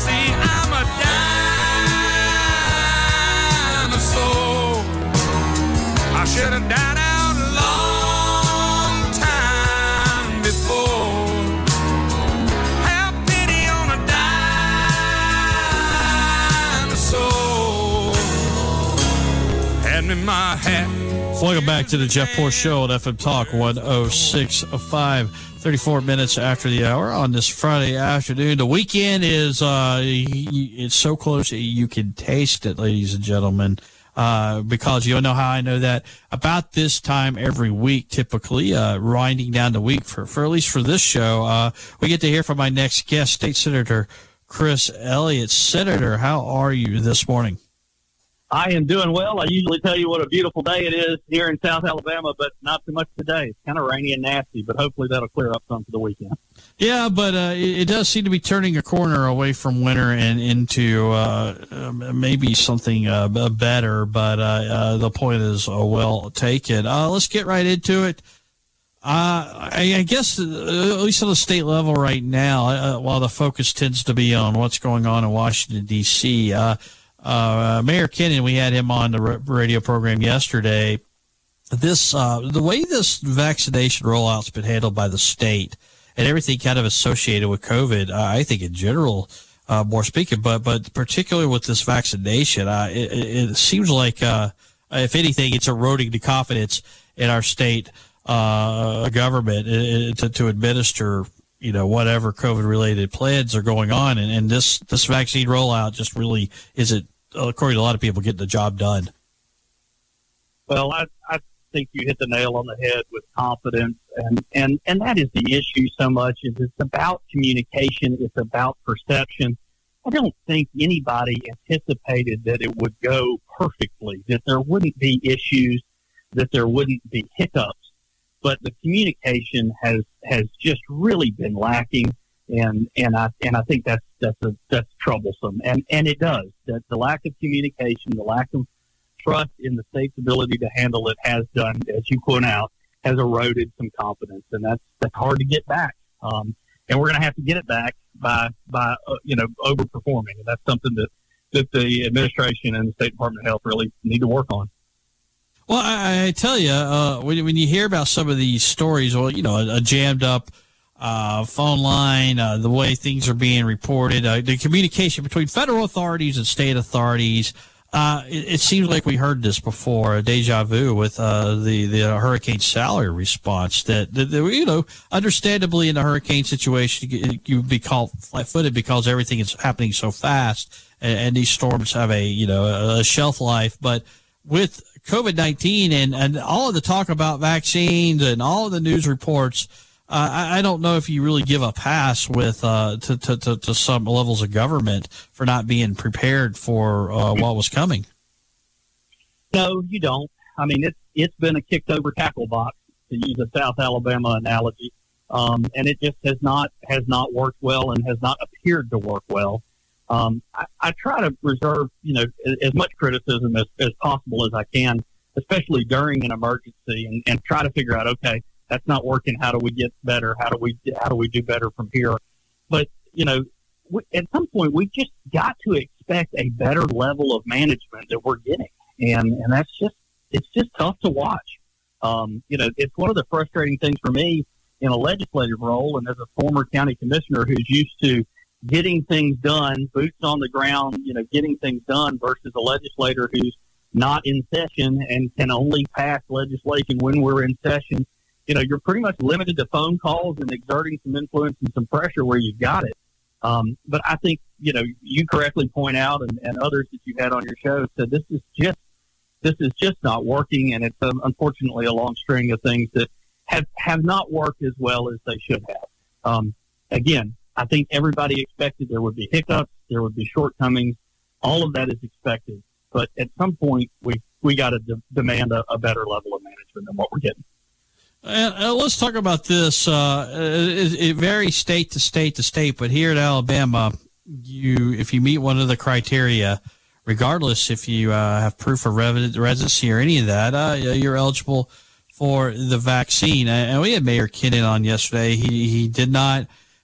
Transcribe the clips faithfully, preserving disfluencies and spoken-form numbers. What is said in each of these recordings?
See, I'm a dinosaur. I should have died out a long time before. Have pity on a dinosaur. Hand me my hat. Welcome back to the Jeff Poor Show at F M Talk one oh six point five. thirty-four minutes after the hour on this Friday afternoon. The weekend is uh, it's so close you can taste it, ladies and gentlemen. Uh, because you know how I know that about this time every week, typically uh, winding down the week for, for at least for this show, uh, we get to hear from my next guest, State Senator Chris Elliott. Senator, how are you this morning? I am doing well. I usually tell you what a beautiful day it is here in South Alabama, but not too much today. It's kind of rainy and nasty, but hopefully that'll clear up some for the weekend. Yeah, but uh, it, it does seem to be turning a corner away from winter and into uh, maybe something uh, better, but uh, uh, the point is uh, well taken. Uh, let's get right into it. Uh, I, I guess, uh, at least on the state level right now, uh, while the focus tends to be on what's going on in Washington, D C, uh, Uh, Mayor Kennon, we had him on the radio program yesterday. This, uh, the way this vaccination rollout's been handled by the state and everything kind of associated with COVID, uh, I think in general, uh, more speaking, but, but particularly with this vaccination, uh, it, it seems like, uh, if anything, it's eroding the confidence in our state, uh, government uh, to, to administer, you know, whatever COVID related plans are going on. And, and this, this vaccine rollout just really isn't, according to a lot of people, getting the job done. Well, I, I think you hit the nail on the head with confidence, and, and, and that is the issue so much, is it's about communication, it's about perception. I don't think anybody anticipated that it would go perfectly, that there wouldn't be issues, that there wouldn't be hiccups, but the communication has, has just really been lacking. And, and I, and I think that's, that's a, that's troublesome. And, and it does, that the lack of communication, the lack of trust in the state's ability to handle it has done, as you point out, has eroded some confidence. And that's, that's hard to get back. Um, and we're going to have to get it back by, by, uh, you know, overperforming. And that's something that, that the administration and the State Department of Health really need to work on. Well, I, I tell you, uh, when, when you hear about some of these stories, well, you know, a, a jammed up, Uh, phone line, uh, the way things are being reported, uh, the communication between federal authorities and state authorities. Uh, it, it seems like we heard this before, a deja vu with uh, the, the Hurricane Sally response that, that, that, you know, understandably in the hurricane situation, you, you would be caught flat-footed because everything is happening so fast, and, and these storms have a, you know, a, a shelf life. But with COVID nineteen and, and all of the talk about vaccines and all of the news reports, Uh, I, I don't know if you really give a pass with uh, to, to, to, to some levels of government for not being prepared for uh, what was coming. No, you don't. I mean, it's it's been a kicked over tackle box, to use a South Alabama analogy, um, and it just has not has not worked well and has not appeared to work well. Um, I, I try to reserve, you know, as, as much criticism as, as possible as I can, especially during an emergency, and, and try to figure out, okay, that's not working. How do we get better? How do we how do we do better from here? But, you know, we, at some point we just got to expect a better level of management that we're getting, and and that's just it's just tough to watch. Um, you know, it's one of the frustrating things for me in a legislative role, and as a former county commissioner who's used to getting things done, boots on the ground, you know, getting things done, versus a legislator who's not in session and can only pass legislation when we're in session. You know, you're pretty much limited to phone calls and exerting some influence and some pressure where you've got it. Um, but I think, you know, you correctly point out, and, and others that you've had on your show said this is just this is just not working, and it's um, unfortunately a long string of things that have have not worked as well as they should have. Um, again, I think everybody expected there would be hiccups, there would be shortcomings. All of that is expected, but at some point we we got to de- demand a, a better level of management than what we're getting. And uh, let's talk about this. Uh, it, it varies state to state to state, but here in Alabama, you if you meet one of the criteria, regardless if you uh, have proof of residency or any of that, uh, you're eligible for the vaccine. And we had Mayor Kennon on yesterday. He he did not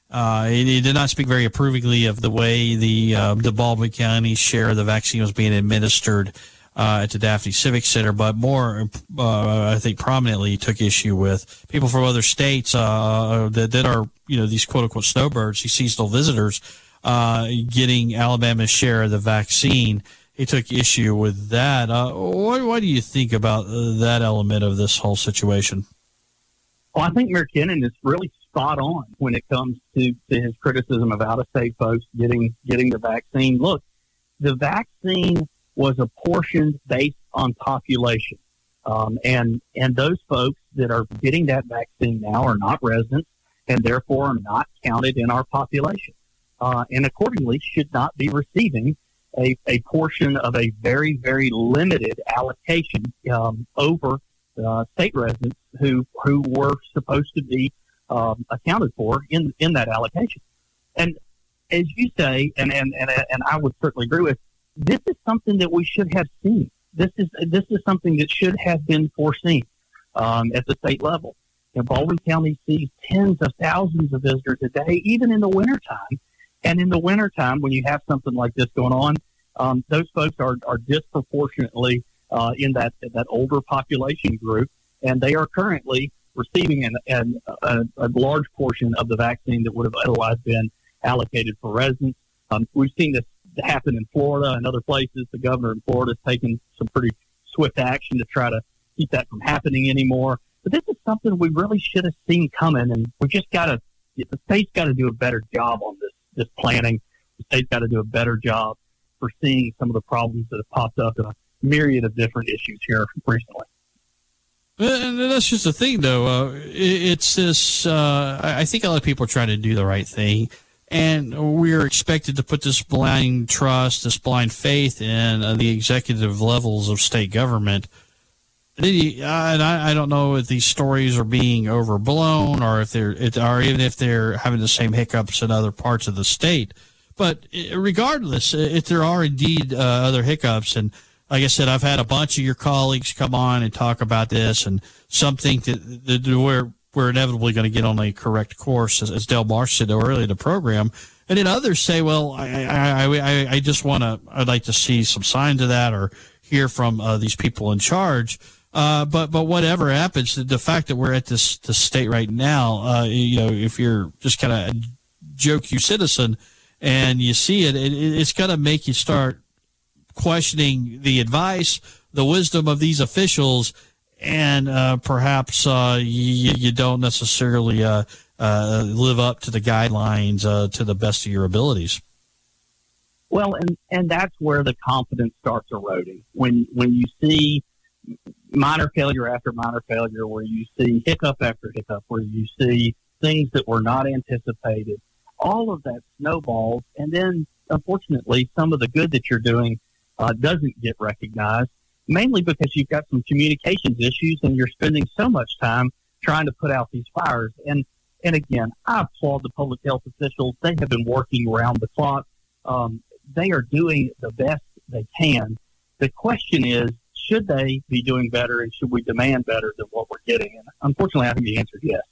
Uh, he, he did not speak very approvingly of the way the uh, the Baldwin County share of the vaccine was being administered uh, at the Daphne Civic Center, but more, uh, I think, prominently took issue with people from other states uh, that, that are, you know, these quote-unquote snowbirds, these seasonal visitors, uh, getting Alabama's share of the vaccine. He took issue with that. Uh, what, what do you think about that element of this whole situation? Well, I think Mayor Kennon is really spot on when it comes to, to his criticism of out-of-state folks getting getting the vaccine. Look, the vaccine was apportioned based on population, um, and and those folks that are getting that vaccine now are not residents and therefore are not counted in our population, uh, and accordingly should not be receiving a, a portion of a very, very limited allocation um, over uh, state residents who who were supposed to be Um, accounted for in in that allocation. And as you say, and, and, and, and I would certainly agree with, this is something that we should have seen. This is this is something that should have been foreseen um, at the state level. And Baldwin County sees tens of thousands of visitors a day, even in the wintertime. And in the wintertime, when you have something like this going on, um, those folks are, are disproportionately uh, in that that older population group, and they are currently receiving an, an, a, a large portion of the vaccine that would have otherwise been allocated for residents. Um, we've seen this happen in Florida and other places. The governor in Florida has taken some pretty swift action to try to keep that from happening anymore. But this is something we really should have seen coming, and we just got to, the state's got to do a better job on this, this planning. The state's got to do a better job for seeing some of the problems that have popped up in a myriad of different issues here recently. And that's just the thing, though. Uh, it's this, uh, I think a lot of people are trying to do the right thing, and we're expected to put this blind trust, this blind faith in uh, the executive levels of state government. And I, I don't know if these stories are being overblown or if they're, or even if they're having the same hiccups in other parts of the state. But regardless, if there are indeed uh, other hiccups, and like I said, I've had a bunch of your colleagues come on and talk about this, and some think that, that we're, we're inevitably going to get on a correct course, as, as Del Marsh said earlier in the program. And then others say, well, I, I, I, I just want to, I'd like to see some signs of that or hear from uh, these people in charge. Uh, but, but whatever happens, the, the fact that we're at this, this state right now, uh, you know, if you're just kind of a joke you citizen and you see it, it it's going to make you start questioning the advice, the wisdom of these officials, and uh, perhaps uh, you, you don't necessarily uh, uh, live up to the guidelines uh, to the best of your abilities. Well, and, and that's where the confidence starts eroding. When when you see minor failure after minor failure, where you see hiccup after hiccup, where you see things that were not anticipated, all of that snowballs, and then, unfortunately, some of the good that you're doing Uh, doesn't get recognized, mainly because you've got some communications issues and you're spending so much time trying to put out these fires. And and again, I applaud the public health officials. They have been working around the clock. Um, they are doing the best they can. The question is, should they be doing better, and should we demand better than what we're getting? And unfortunately, I think the answer is yes.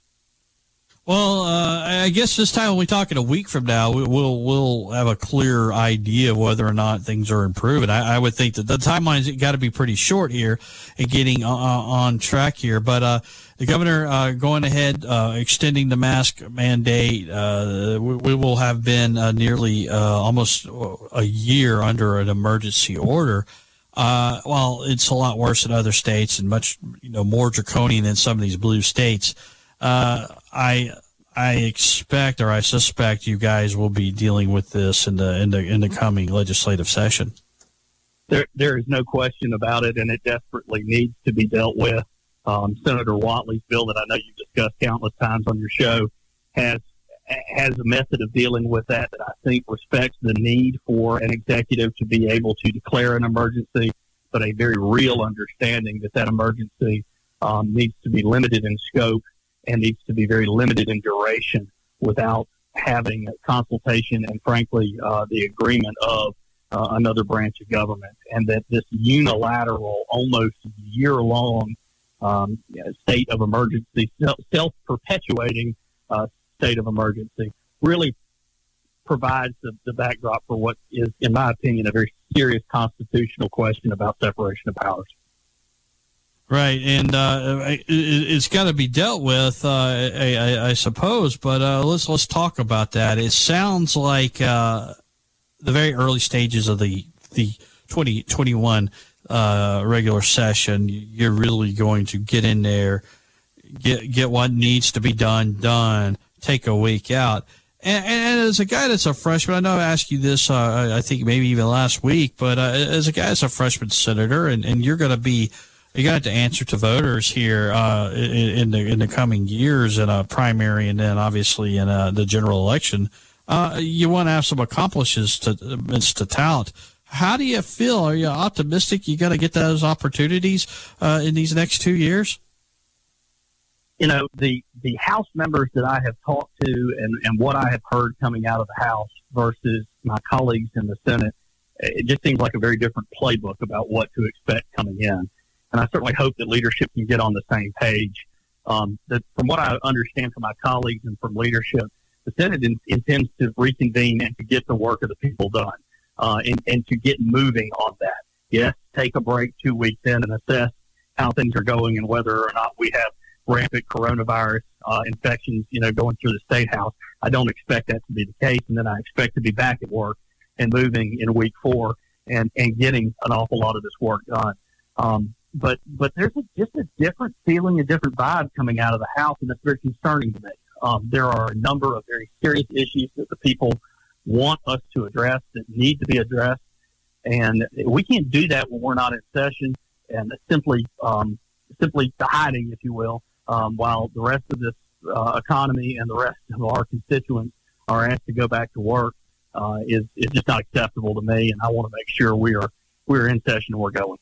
Well, uh, I guess this time when we talk in a week from now, we, we'll we'll have a clear idea of whether or not things are improving. I, I would think that the timeline's got to be pretty short here in getting uh, on track here. But uh, the governor uh, going ahead, uh, extending the mask mandate. Uh, we, we will have been uh, nearly uh, almost a year under an emergency order. Uh, well, it's a lot worse in other states and much you know more draconian in some of these blue states. Uh, I I expect or I suspect you guys will be dealing with this in the in the in the coming legislative session. There there is no question about it, and it desperately needs to be dealt with. Um, Senator Whatley's bill that I know you've discussed countless times on your show has has a method of dealing with that that I think respects the need for an executive to be able to declare an emergency, but a very real understanding that that emergency um, needs to be limited in scope and needs to be very limited in duration without having consultation and, frankly, uh, the agreement of uh, another branch of government. And that this unilateral, almost year-long um, state of emergency, self-perpetuating uh, state of emergency really provides the, the backdrop for what is, in my opinion, a very serious constitutional question about separation of powers. Right, and uh, it, it's got to be dealt with, uh, I, I, I suppose. But uh, let's let's talk about that. It sounds like uh, the very early stages of the the twenty twenty-one uh, regular session. You're really going to get in there, get get what needs to be done done. Take a week out. And, and as a guy that's a freshman, I know I asked you this, uh, I think maybe even last week, but uh, as a guy that's a freshman senator, and, and you're going to be, you're going to have to answer to voters here uh, in, in the in the coming years in a primary, and then obviously in uh, the general election. Uh, you want to have some accomplishments to, to tout. How do you feel? Are you optimistic you're going to get those opportunities uh, in these next two years? You know, the, the House members that I have talked to and, and what I have heard coming out of the House versus my colleagues in the Senate, it just seems like a very different playbook about what to expect coming in. And I certainly hope that leadership can get on the same page. Um, that from what I understand from my colleagues and from leadership, the Senate in, intends to reconvene and to get the work of the people done uh, and, and to get moving on that. Yes, take a break two weeks in and assess how things are going and whether or not we have rampant coronavirus uh, infections, you know, going through the State House. I don't expect that to be the case, and then I expect to be back at work and moving in week four and, and getting an awful lot of this work done. Um, but but there's a, just a different feeling, a different vibe coming out of the House, and that's very concerning to me. Um, there are a number of very serious issues that the people want us to address, that need to be addressed, and we can't do that when we're not in session and simply um, simply hiding, if you will, Um, while the rest of this uh, economy and the rest of our constituents are asked to go back to work uh, is is just not acceptable to me, and I want to make sure we are we are in session and we're going.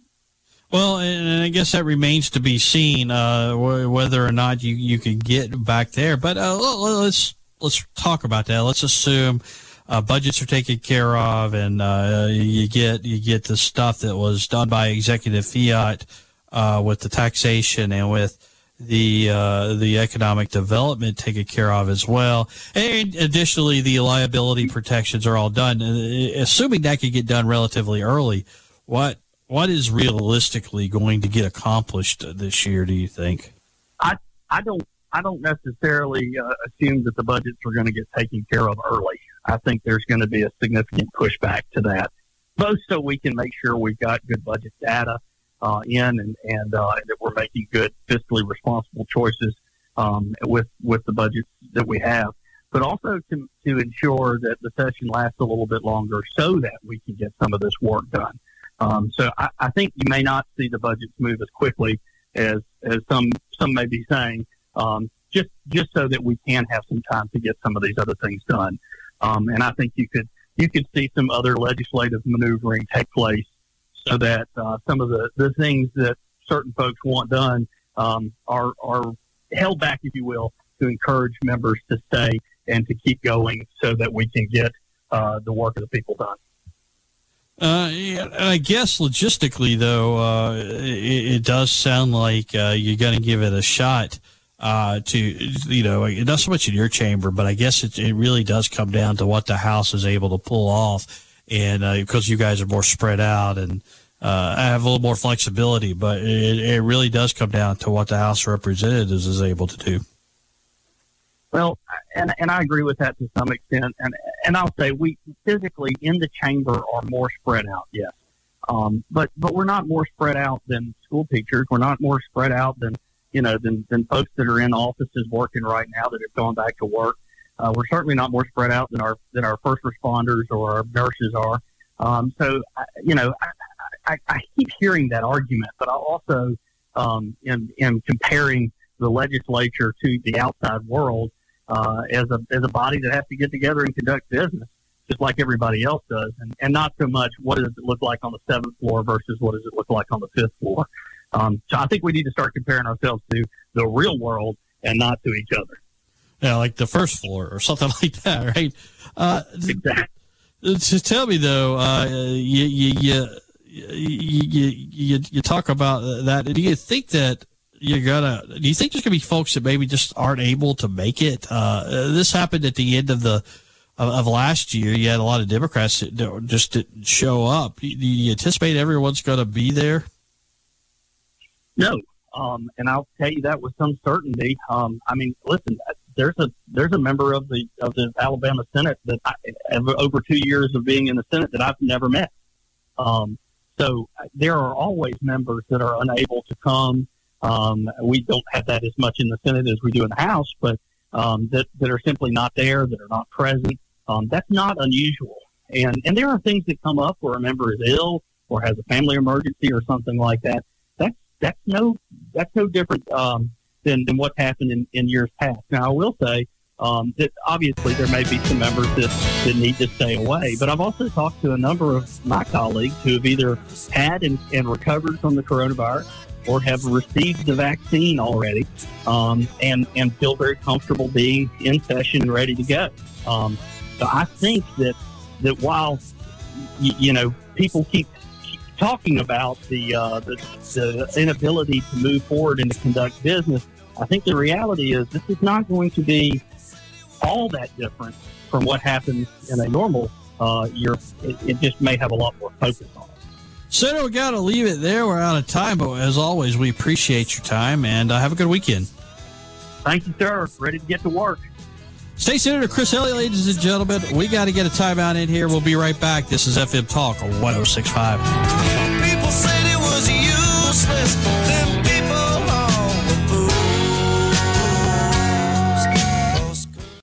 Well, and I guess that remains to be seen uh, whether or not you, you can get back there. But uh, let's let's talk about that. Let's assume uh, budgets are taken care of, and uh, you get you get the stuff that was done by executive fiat uh, with the taxation and with the uh, the economic development taken care of as well. And additionally, the liability protections are all done. Assuming that could get done relatively early, what what is realistically going to get accomplished this year, do you think? I I don't I don't necessarily uh, assume that the budgets are going to get taken care of early. I think there's going to be a significant pushback to that, both so we can make sure we've got good budget data Uh, in and, and uh, that we're making good fiscally responsible choices um, with with the budget that we have, but also to, to ensure that the session lasts a little bit longer so that we can get some of this work done. Um, so I, I think you may not see the budgets move as quickly as as some some may be saying, um, just just so that we can have some time to get some of these other things done. Um, and I think you could you could see some other legislative maneuvering take place, so that uh, some of the, the things that certain folks want done um, are are held back, if you will, to encourage members to stay and to keep going so that we can get uh, the work of the people done. Uh, yeah, I guess logistically, though, uh, it, it does sound like uh, you're going to give it a shot uh, to, you know, not so much in your chamber, but I guess it, it really does come down to what the House is able to pull off. And uh, because you guys are more spread out and uh, have a little more flexibility, but it, it really does come down to what the House of Representatives is able to do. Well, and and I agree with that to some extent. And and I'll say we physically in the chamber are more spread out, yes. Um, but but we're not more spread out than school teachers. We're not more spread out than you know than than folks that are in offices working right now that have gone back to work. Uh, we're certainly not more spread out than our than our first responders or our nurses are. Um, so, I, you know, I, I, I keep hearing that argument, but I also um, am, am comparing the legislature to the outside world uh, as a as a body that has to get together and conduct business, just like everybody else does, and, and not so much what does it look like on the seventh floor versus what does it look like on the fifth floor. Um, so I think we need to start comparing ourselves to the real world and not to each other. Yeah, like the first floor or something like that, right? Uh, exactly. To tell me though, uh, you, you you you you you talk about that. Do you think that you're gonna. Do you think there's gonna be folks that maybe just aren't able to make it? Uh, this happened at the end of the of, of last year. You had a lot of Democrats that just didn't show up. Do you anticipate everyone's going to be there? No, um, and I'll tell you that with some certainty. Um, I mean, listen, there's a there's a member of the of the Alabama Senate that I, over two years of being in the Senate that I've never met. Um, so there are always members that are unable to come. Um, we don't have that as much in the Senate as we do in the House, but um, that, that are simply not there, that are not present. Um, that's not unusual. And, and there are things that come up where a member is ill or has a family emergency or something like that. That's, that's no, that's no different um, than, than what's happened in, in years past. Now, I will say um, that obviously there may be some members that, that need to stay away, but I've also talked to a number of my colleagues who have either had and, and recovered from the coronavirus or have received the vaccine already, um, and, and feel very comfortable being in session and ready to go. Um, so I think that, that while, you, you know, people keep, keep talking about the, uh, the, the inability to move forward and to conduct business, I think the reality is this is not going to be all that different from what happens in a normal uh, year. It, it just may have a lot more focus on it. Senator, we got to leave it there. We're out of time, but as always, we appreciate your time, and uh, have a good weekend. Thank you, sir. Ready to get to work. State Senator Chris Elliott, ladies and gentlemen. We got to get a timeout in here. We'll be right back. This is F M Talk one oh six point five. People said it was useless. Then